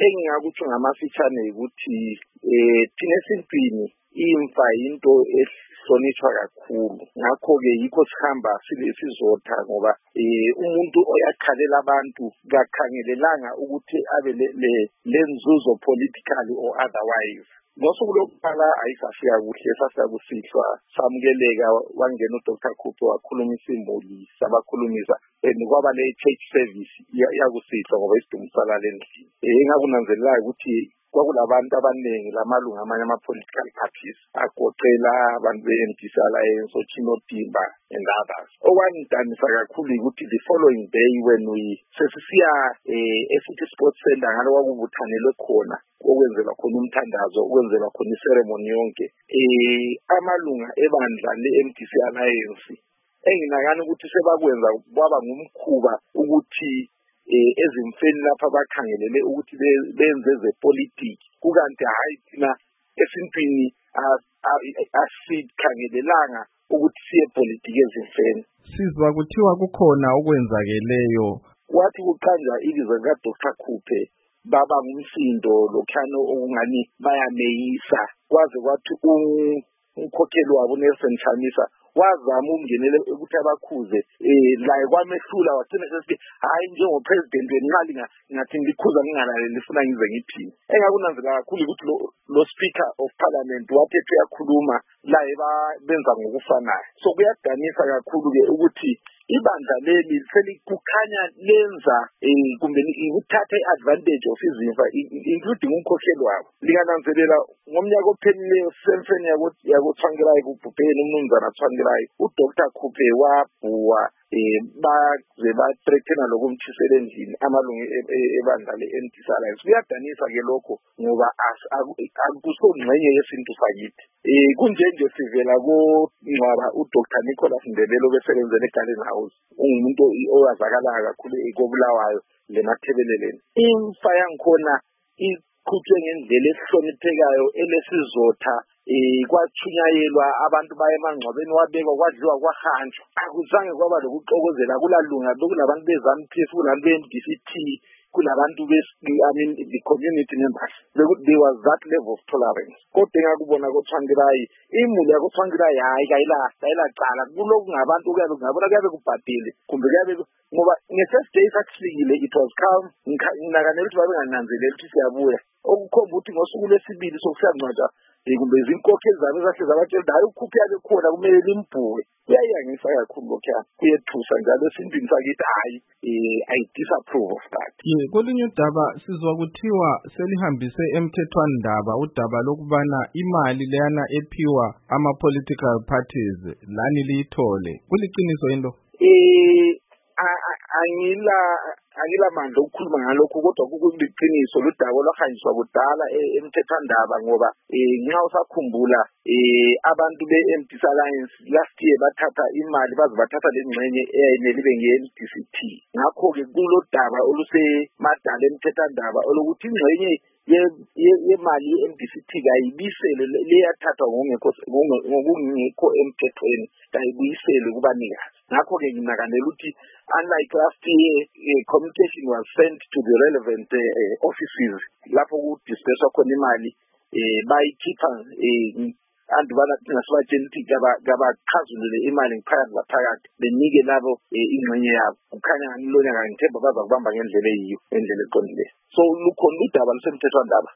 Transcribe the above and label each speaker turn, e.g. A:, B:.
A: engingakutsho ngamafitshane ukuthi thina esintwini imfa into ehlonishwa kakhulu. Ngakho-ke yikho sihamba sizotha ngoba umuntu oyakhalela abantu kakhangelelanga ukuthi abe lenzuzo politically or otherwise. Ngosuku lokuqala ayisafika kuhle, safika kusihlwa, samukeleka, wangena uDr. Khuphe wakhuluma isimboli, sabakhulumisa kwaba le-church service yakusihlwa ngoba isidumbu salala endlini. Engakunanzelelayo ukuthi kwakulabantu abaningi lamalunga amanye ama-political parties agoqela abantu be-MDC Alliance, Chino Timba and others. Okwangidanisa kakhulu ukuthi the following day when sesisiya eCity Sports Center ngalo kwakubuthanelwe khona okwenzelwa khona umthandazo, okwenzelwa khona iceremony yonke, amalunga ebandla le-MDC Alliance enginakana ukuthi sebakwenza kwaba ngumkhuba ukuthi ezimfeni lapha bakhangelele ukuthi benze zepolitiki, kukanti hayi thina esintwini asikhangelelanga ukuthi siye politiki ezimfeni.
B: Sizwa kuthiwa kukhona okwenzakeleyo.
A: Wathi kuqanjwa ibizo lika-Dr. Khuphe baba ngumsindo lokhano okungani bayameyisa, kwaze kwathi umkhokheli wabo Nelson Chamisa wazama ukungenela ukuthi abakhuze la kwamehlula wagcina sesithi hayi njengopresident wenqali ngathi ngikhuza ngingalaleli lifuna ngize ngiphini. Engakunanzela kakhulu ukuthi lo speaker of parliament wathi uyakhuluma la benza ngokufanayo. So kuyadanisa kakhulu ke ukuthi ibandla leli selikukhanya lenza kumbe ukuthatha iadvantage of izimfa including umkhokheli wabo. Lingananzelela ngomnyaka ophelileyo selfeni yako Tsvangirai kubhubheni umnumzana Tsvangirai, uDr. Khuphe wabhuwa baze bathreathena lokumthisela endlini amalungu ebandla le-MDC Alliance. Kuyadanisa ke lokho ngoba akusongxenye yesintu sakithi. Kunjenje sivela kongcwaba uDr. Nicholas Ndebele obesebenzela eGarden House, ungumuntu owazakala kakhulu ekobulawayo lemathebeleleni. Imfa yangikhona iqhutshwe ngendlela ehloniphekayo elesizotha, kwachunyayelwa abantu baye emangcwabeni wabekwa kwadliwa kwahanjwa. Akuzange kwaba lokuxokozela, kulalunga bekulabantu beZANU-PF, kulabantu be-MDC-T, kulabantu the community members. There was that level of tolerance. Kodwa engakubona koTsvangirai, imuli yakoTsvangirai hayi kayilacala kuloku ngabantu kuyabe kubhadile kumbe kuyabe ngoba nge-first day sakufikile it was calm. Nginakanela ukuthi babengananzeleli ukuthi siyabuya, okukhomba ukuthi ngosuku lwesibili sokusiyangcwatshwa kumbe izinkokheli zabe zahle zabatshela hayi uKhuphe yabe khona kumele limbhuwe. Kuyayangisa kakhulu lokho, kuyethusa njalo esintwini sakithi hayi I disapprove of that.
B: Kwelinye udaba sizwa kuthiwa selihambise emthethwandaba udaba lokubana imali leyana ephiwa ama-political parties lani liyithole. Kuliqiniso yini lo?
A: Angila mandla ukukhuluma ngalokho, kodwa kuliqiniso ludaba olwahanjiswa kudala emthethwandaba ngoba nxa usakhumbula abantu be-MDC Alliance last year bathatha imali baze bathatha lengxenye eyayimele ibe nge-MDC-T. Ngakho-ke kulodaba olusemadala emthethwandaba olokuthi ingxenye yemali ye-MDC-T kayibisele leyathathwa ngokungekho emthethweni, kayibuyisele kubanikazi. Ngakho-ke nginakanela ukuthi unlike last year, communication was sent to the relevant offices lapho kudisperswa khona imali, bayikhipha andubana thina sibatshela ukuthi kabachazulule imali ngiphakathi laphakathi benike labo ingxenye yabo. Kukhanya ngilonyaka ngithemba baza kubamba ngendlela eyiyo, endlela eqondileyo. So lukhona udaba lusemthethwandaba.